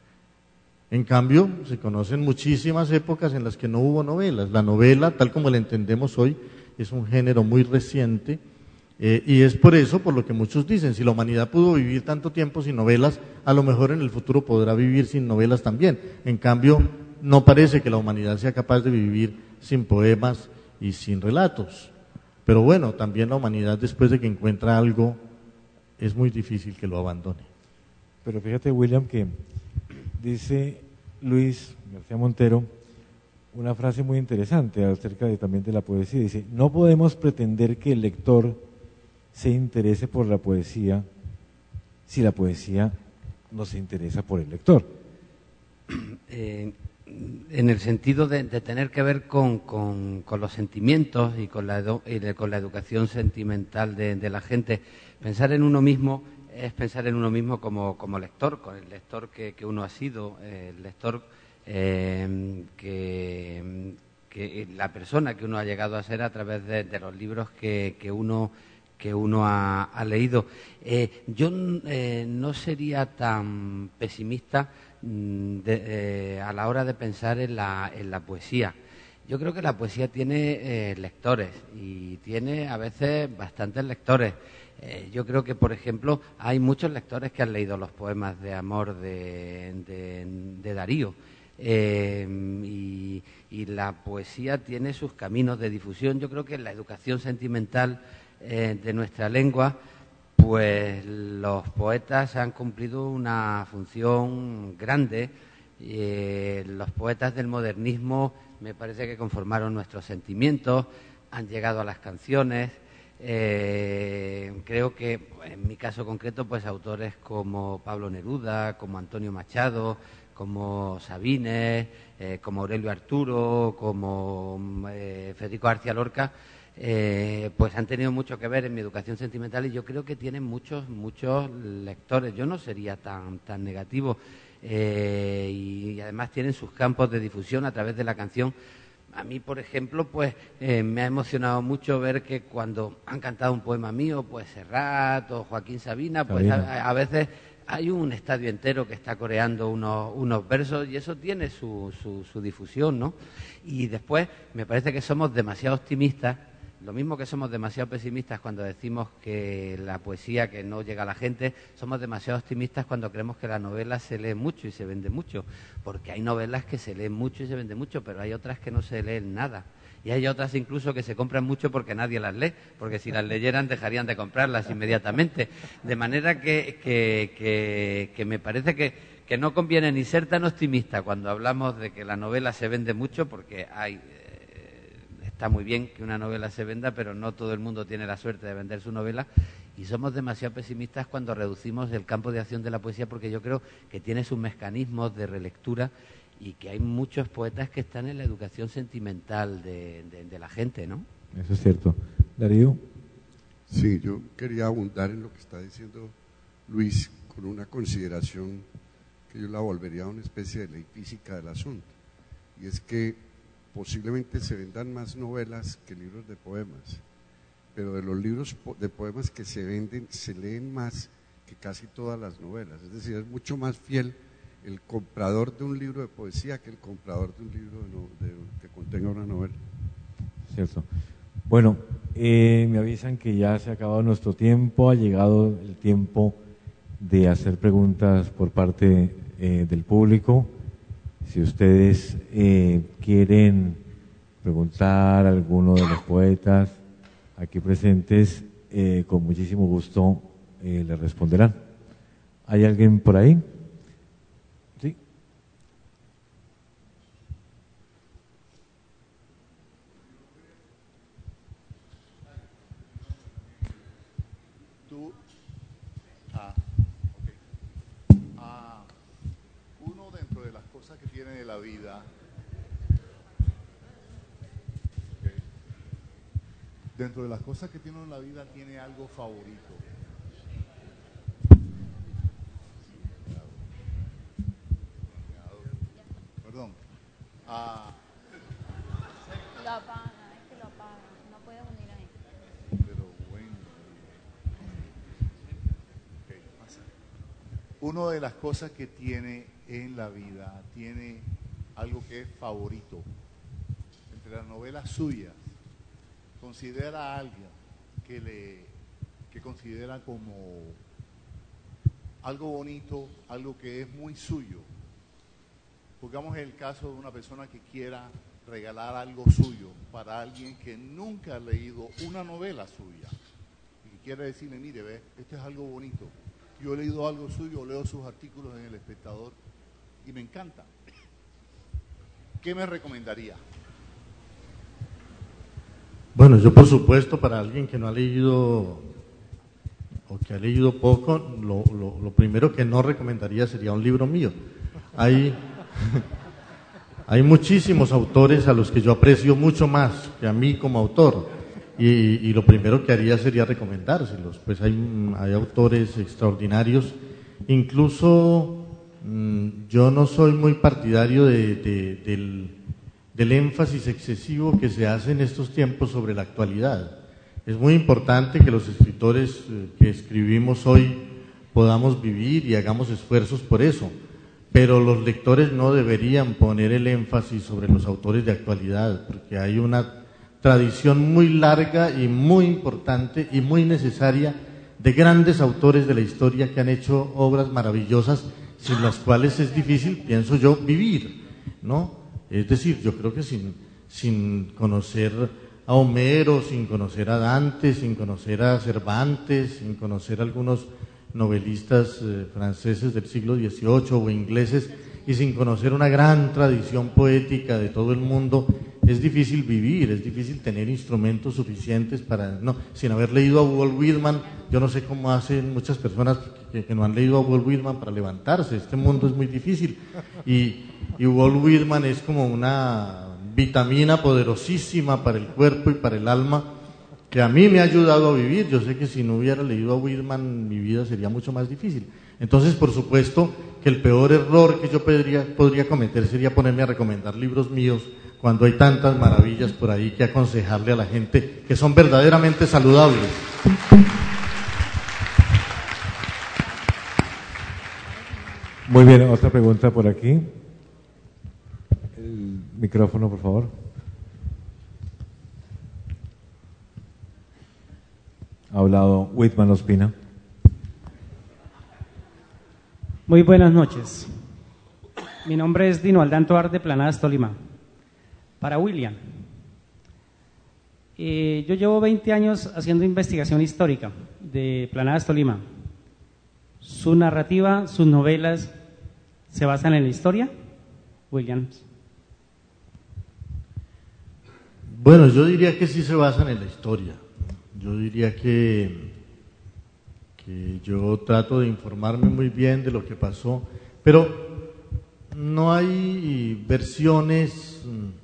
En cambio, se conocen muchísimas épocas en las que no hubo novelas. La novela, tal como la entendemos hoy, es un género muy reciente, eh, y es por eso por lo que muchos dicen, si la humanidad pudo vivir tanto tiempo sin novelas, a lo mejor en el futuro podrá vivir sin novelas también. En cambio, no parece que la humanidad sea capaz de vivir sin poemas y sin relatos. Pero bueno, también la humanidad, después de que encuentra algo, es muy difícil que lo abandone. Pero fíjate, William, que dice Luis García Montero una frase muy interesante acerca de, también de la poesía. Dice, no podemos pretender que el lector se interese por la poesía si la poesía no se interesa por el lector. Eh, en el sentido de, de tener que ver con, con, con los sentimientos y con la, edu, y de, con la educación sentimental de, de la gente. Pensar en uno mismo es pensar en uno mismo como, como lector, con el lector que, que uno ha sido, eh, el lector eh, que, que la persona que uno ha llegado a ser a través de, de los libros que, que uno que uno ha, ha leído. Eh, yo eh, no sería tan pesimista mm, de, eh, a la hora de pensar en la, en la poesía. Yo creo que la poesía tiene eh, lectores y tiene a veces bastantes lectores. Eh, yo creo que, por ejemplo, hay muchos lectores que han leído los poemas de amor de, de, de Darío. Eh, y, y la poesía tiene sus caminos de difusión. Yo creo que en la educación sentimental eh, de nuestra lengua, pues los poetas han cumplido una función grande. Eh, los poetas del modernismo me parece que conformaron nuestros sentimientos, han llegado a las canciones. Eh, creo que en mi caso concreto, pues autores como Pablo Neruda, como Antonio Machado, como Sabines, eh, como Aurelio Arturo, como eh, Federico García Lorca, eh, pues han tenido mucho que ver en mi educación sentimental y yo creo que tienen muchos, muchos lectores. Yo no sería tan, tan negativo eh, y, y además tienen sus campos de difusión a través de la canción. A mí, por ejemplo, pues eh, me ha emocionado mucho ver que cuando han cantado un poema mío, pues Serrat o Joaquín Sabina, pues a, a veces hay un estadio entero que está coreando unos, unos versos y eso tiene su, su, su difusión, ¿no? Y después me parece que somos demasiado optimistas, lo mismo que somos demasiado pesimistas cuando decimos que la poesía que no llega a la gente, somos demasiado optimistas cuando creemos que la novela se lee mucho y se vende mucho, porque hay novelas que se leen mucho y se venden mucho, pero hay otras que no se leen nada. Y hay otras incluso que se compran mucho porque nadie las lee, porque si las leyeran dejarían de comprarlas inmediatamente. De manera que, que, que, que me parece que, que no conviene ni ser tan optimista cuando hablamos de que la novela se vende mucho, porque hay, eh, está muy bien que una novela se venda, pero no todo el mundo tiene la suerte de vender su novela. Y somos demasiado pesimistas cuando reducimos el campo de acción de la poesía, porque yo creo que tiene sus mecanismos de relectura y que hay muchos poetas que están en la educación sentimental de, de, de la gente, ¿no? Eso es cierto. Darío. Sí, yo quería abundar en lo que está diciendo Luis con una consideración que yo la volvería a una especie de ley física del asunto, y es que posiblemente se vendan más novelas que libros de poemas, pero de los libros de poemas que se venden, se leen más que casi todas las novelas, es decir, es mucho más fiel el comprador de un libro de poesía que el comprador de un libro de no, de, que contenga una novela. Cierto. Bueno, eh, me avisan que ya se ha acabado nuestro tiempo, ha llegado el tiempo de hacer preguntas por parte eh, del público. Si ustedes eh, quieren preguntar a alguno de los poetas aquí presentes, eh, con muchísimo gusto eh, les responderán. ¿Hay alguien por ahí? ¿Sí? Tú, ah, okay. ah, uno dentro de las cosas que tiene de la vida, okay. Dentro de las cosas que tiene en la vida tiene algo favorito. Perdón. Ah, lo apaga, es que lo apaga, no puede unir ahí. pero bueno. Okay, pasa. Una de las cosas que tiene en la vida, tiene algo que es favorito. Entre las novelas suyas, considera a alguien que le que considera como algo bonito, algo que es muy suyo. Pongamos el caso de una persona que quiera regalar algo suyo para alguien que nunca ha leído una novela suya y que quiere decirle, mire, ve, esto es algo bonito. Yo he leído algo suyo, leo sus artículos en El Espectador y me encanta. ¿Qué me recomendaría? Bueno, yo por supuesto, para alguien que no ha leído o que ha leído poco, lo, lo, lo primero que no recomendaría sería un libro mío. Hay... Hay muchísimos autores a los que yo aprecio mucho más que a mí como autor, y, y lo primero que haría sería recomendárselos, pues hay, hay autores extraordinarios, incluso mmm, yo no soy muy partidario de, de, del, del énfasis excesivo que se hace en estos tiempos sobre la actualidad. Es muy importante que los escritores que escribimos hoy podamos vivir y hagamos esfuerzos por eso, pero los lectores no deberían poner el énfasis sobre los autores de actualidad, porque hay una tradición muy larga y muy importante y muy necesaria de grandes autores de la historia que han hecho obras maravillosas, sin las cuales es difícil, pienso yo, vivir, ¿no? Es decir, yo creo que sin, sin conocer a Homero, sin conocer a Dante, sin conocer a Cervantes, sin conocer a algunos novelistas eh, franceses del siglo dieciocho o ingleses, y sin conocer una gran tradición poética de todo el mundo, es difícil vivir, es difícil tener instrumentos suficientes para... No, sin haber leído a Walt Whitman, yo no sé cómo hacen muchas personas que, que no han leído a Walt Whitman para levantarse, este mundo es muy difícil, y, y Walt Whitman es como una vitamina poderosísima para el cuerpo y para el alma, que a mí me ha ayudado a vivir. Yo sé que si no hubiera leído a Whitman, mi vida sería mucho más difícil. Entonces, por supuesto, que el peor error que yo podría, podría cometer sería ponerme a recomendar libros míos cuando hay tantas maravillas por ahí que aconsejarle a la gente que son verdaderamente saludables. Muy bien, otra pregunta por aquí. El micrófono, por favor. Ha hablado Whitman Ospina. Muy buenas noches. Mi nombre es Dino Aldán Tovar de Planadas, Tolima. Para William, eh, yo llevo veinte años haciendo investigación histórica de Planadas, Tolima. ¿Su narrativa, sus novelas se basan en la historia, Williams? Bueno, yo diría que sí se basan en la historia. Yo diría que, que yo trato de informarme muy bien de lo que pasó, pero no hay versiones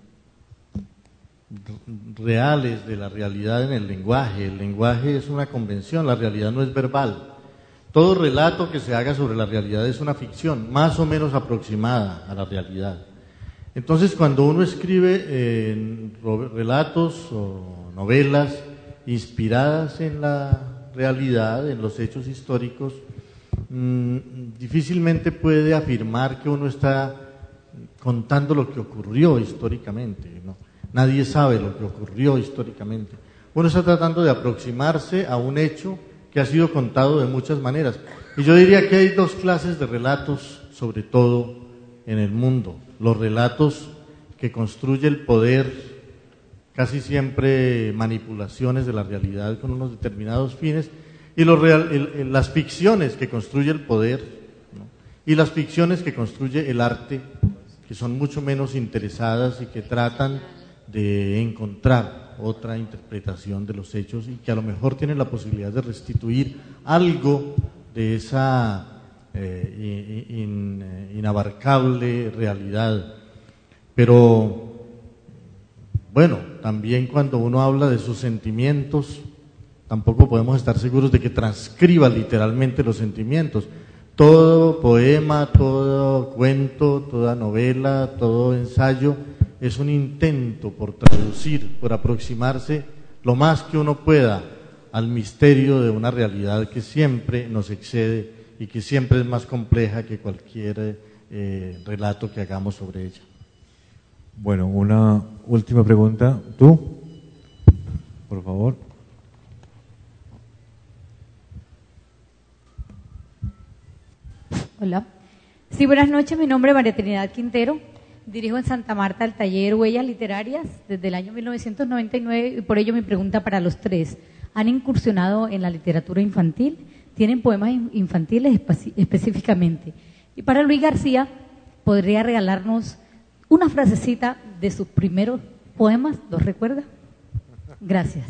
reales de la realidad en el lenguaje. El lenguaje es una convención, la realidad no es verbal. Todo relato que se haga sobre la realidad es una ficción, más o menos aproximada a la realidad. Entonces, cuando uno escribe eh, relatos o novelas inspiradas en la realidad, en los hechos históricos, mmm, difícilmente puede afirmar que uno está contando lo que ocurrió históricamente, ¿no? Nadie sabe lo que ocurrió históricamente. Uno está tratando de aproximarse a un hecho que ha sido contado de muchas maneras. Y yo diría que hay dos clases de relatos, sobre todo en el mundo. Los relatos que construye el poder, casi siempre manipulaciones de la realidad con unos determinados fines, y los real, el, el, las ficciones que construye el poder, ¿no? Y las ficciones que construye el arte, que son mucho menos interesadas y que tratan de encontrar otra interpretación de los hechos y que a lo mejor tienen la posibilidad de restituir algo de esa eh, in, in, inabarcable realidad. Pero bueno, también cuando uno habla de sus sentimientos, tampoco podemos estar seguros de que transcriba literalmente los sentimientos. Todo poema, todo cuento, toda novela, todo ensayo es un intento por traducir, por aproximarse lo más que uno pueda al misterio de una realidad que siempre nos excede y que siempre es más compleja que cualquier eh, relato que hagamos sobre ella. Bueno, una última pregunta. ¿Tú? Por favor. Hola. Sí, buenas noches. Mi nombre es María Trinidad Quintero. Dirijo en Santa Marta el taller Huellas Literarias desde el año mil novecientos noventa y nueve y por ello mi pregunta para los tres. ¿Han incursionado en la literatura infantil? ¿Tienen poemas infantiles específicamente? Y para Luis García, ¿podría regalarnos una frasecita de sus primeros poemas? ¿Los recuerda? Gracias.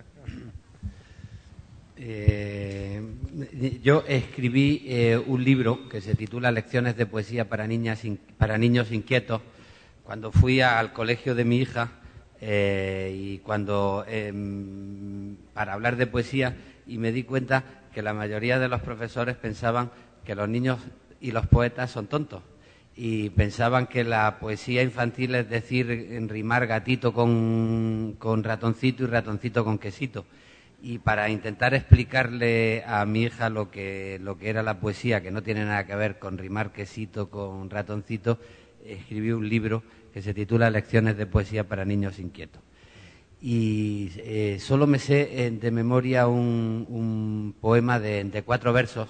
Eh, yo escribí eh, un libro que se titula Lecciones de poesía para niñas para niños inquietos. Cuando fui al colegio de mi hija, Eh, y cuando, eh, para hablar de poesía, y me di cuenta que la mayoría de los profesores pensaban que los niños y los poetas son tontos. Y pensaban que la poesía infantil es decir, rimar gatito con, con ratoncito y ratoncito con quesito. Y para intentar explicarle a mi hija lo que, lo que era la poesía, que no tiene nada que ver con rimar quesito con ratoncito, escribí un libro que se titula Lecciones de poesía para niños inquietos. Y eh, solo me sé eh, de memoria un, un poema de, de cuatro versos,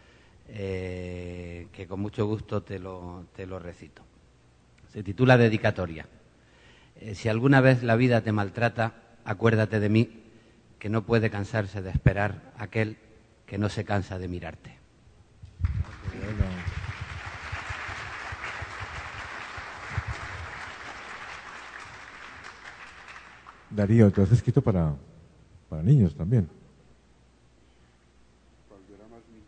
Eh, que con mucho gusto te lo, te lo recito. Se titula Dedicatoria. Eh, si alguna vez la vida te maltrata, acuérdate de mí, que no puede cansarse de esperar aquel que no se cansa de mirarte. Bueno. Darío, tú has escrito para, para niños también. Cuando era más niño.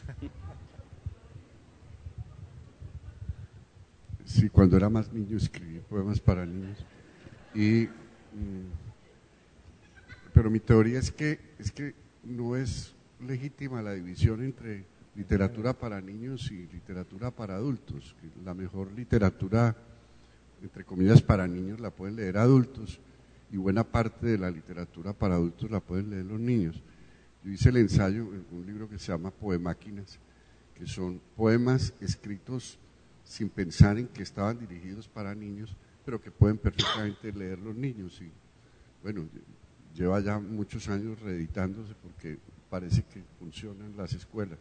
Sí, cuando era más niño escribí poemas para niños. Y, mm, pero mi teoría es que, es que no es legítima la división entre literatura para niños y literatura para adultos. La mejor literatura, entre comillas, para niños la pueden leer adultos y buena parte de la literatura para adultos la pueden leer los niños. Yo hice el ensayo en un libro que se llama Poemáquinas, que son poemas escritos sin pensar en que estaban dirigidos para niños, pero que pueden perfectamente leer los niños. Y bueno, lleva ya muchos años reeditándose porque parece que funciona en las escuelas.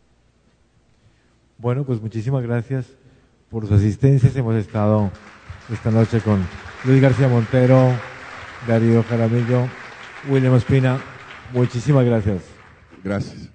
Bueno, pues muchísimas gracias por su asistencia. Hemos estado esta noche con Luis García Montero, Darío Jaramillo, William Ospina. Muchísimas gracias. Gracias.